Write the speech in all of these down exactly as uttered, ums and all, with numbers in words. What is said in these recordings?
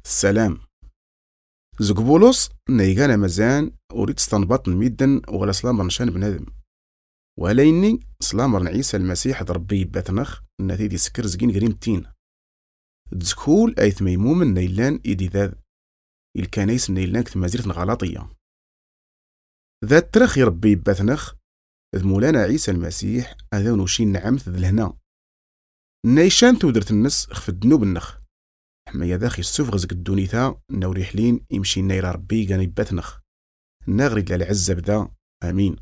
السلام. زقبولوس نيغانا مزان أريد استنبط ميدن ولا سلامر نشان بنادم وليني سلامر عيسى المسيح ضربي باتنخ النتيدي سكر زقين قريم تين تزكول أيث ميمومن نيلان إيدي ذاذ الكنيس نيلان كتمازيرت غلاطية ذات ترخ يربي باتنخ ذ مولانا عيسى المسيح هذا نوشين نعمت ذ الهنا نيشان تودرت النس خف الدنوب النخ حما يا داخي السفغز قدونيتا ناوري حلين يمشي نايرا ربي قاني باتنخ ناغري العزة بدا امين.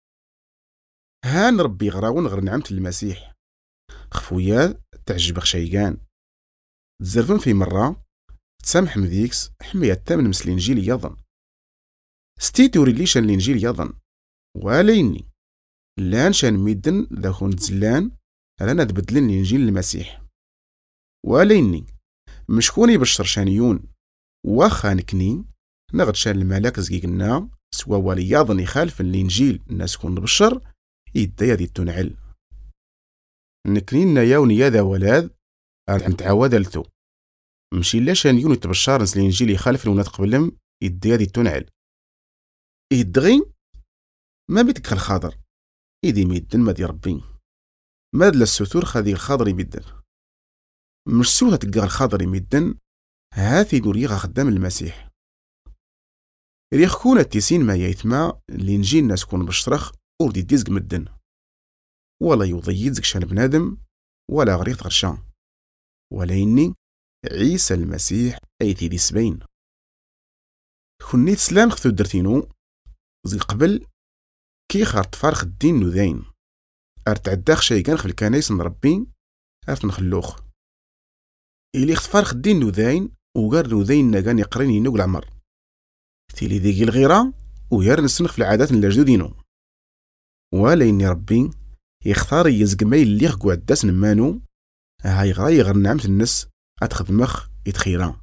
هان ربي غراون غير نعمت المسيح خفويا تعجبك شيقان تزرفن في مرة تسامح مذيكس حمية التامن مسل الانجيل يظن ستيتوري ليشان الانجيل يظن وليني لان شان ميدن ذاكون تزلان رانا تبدلن الانجيل المسيح وليني مشكوني بشر شانيون واخا نكني نغد شان الملاك زقيقنا سوا والي يظن يخالف الانجيل الناس كون بشر يدا يدي تنعل نكنينا ياون ياذا ولاد رح نتعاود لثو مشي لا شانيون يتبشر نس الانجيل يخالف لونا تقبلم يدا يدي تنعل يدغي ما بيتك الخاضر يدي ميدن ما دي ربي ماد للسثور خذي الخاضر يمدن مش سوها تلقى الخاضر يمدن هاثي دوريغا خدام المسيح ريخ كون التيسين ما ييتما الانجيل ناس كون بشترخ وردي ديزق مدن ولا يضيد زك شان بنادم ولا غريق غرشان ولا إني عيسى المسيح أيتي دي سبين خنيت سلام خذو درتينو زي قبل كي خارت فارخ الدين نذين ارتعداخ شيقان خل الكنايس نربي ارت نخلوخ إلي خفارخ الدين نذين وقار نذين ناقان يقرين ينوق العمر تيلي ذيقي الغيرة ويار نسنخ في العادات نلاجدودينو ولا إني ربي يختار يزق مايل اللي يخقو عداس نمانو هاي غراي غير نعمت النس اتخدمخ يتخيران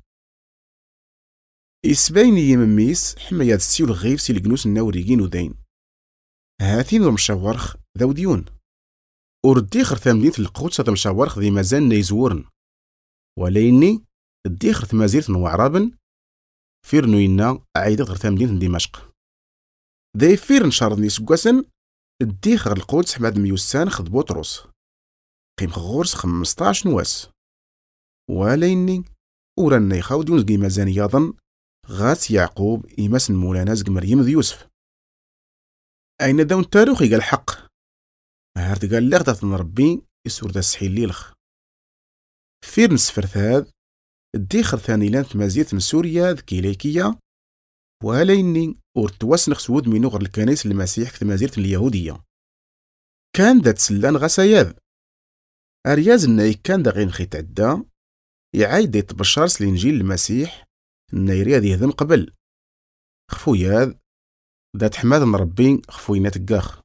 إسبايني يمميس حما ياد السيول غيب سي الجنوس الناوريقين ودين هاثين المشاورخ ذو ديون ورديخر ثامدينة القوتسة المشاورخ ذي مازال نيزورن وليني الديخر ثمازيرت وعرابن فيرنو ينا عايدت غير ثامدينة دمشق ذي فيرن شاردني سقواسن الديخر القدس حماد ميوسان خذ بطرس قيم غورس خمسطاش نواس وليني وراني خاود يونس قيمة زاني يظن غاس يعقوب إيماس مولانا زق مريم ذي يوسف أين داون التاريخ قال حق هارت قال لغدة نربي يسور دا السحيل ليلخ فير نسفرثاد الديخر ثاني لان تمازيت من سوريا ذكي ليكية وليني ورتواسنخ سود من نغر الكنيس المسيح كتمازيرت اليهودية كان ذات سلان غساياذ أرياز الناي كان دا غين خيت عدا يعايد يتبشر سلينجيل المسيح النايريا ذي هذم قبل خفوياذ ذات حماد نربي خفوينات قاخ